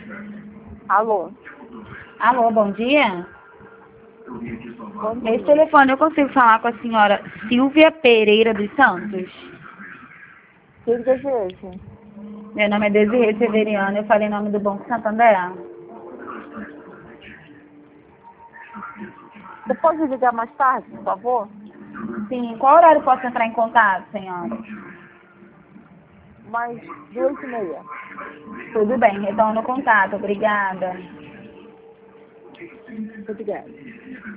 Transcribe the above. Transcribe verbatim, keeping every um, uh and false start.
Alô? Alô, bom dia. Bom dia. Nesse telefone eu consigo falar com a senhora Silvia Pereira dos Santos? Quem deseja? Meu nome é Desirê Severiano, eu falei em nome do Banco Santander. Você pode ligar mais tarde, por favor? Sim, qual horário eu posso entrar em contato, senhora? Mais duas e meia. Tudo bem, retorno o contato, obrigada. Obrigada.